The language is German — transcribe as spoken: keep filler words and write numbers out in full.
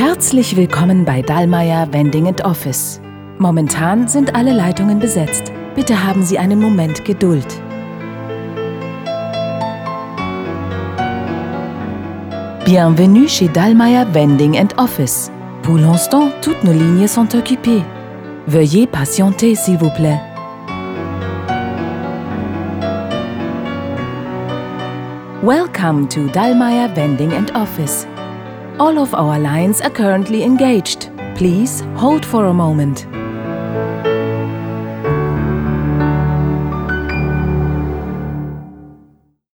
Herzlich willkommen bei Dallmayr Vending and Office. Momentan sind alle Leitungen besetzt. Bitte haben Sie einen Moment Geduld. Bienvenue chez Dallmayr Vending and Office. Pour l'instant, toutes nos lignes sont occupées. Veuillez patienter, s'il vous plaît. Welcome to Dallmayr Vending and Office. All of our lines are currently engaged. Please hold for a moment.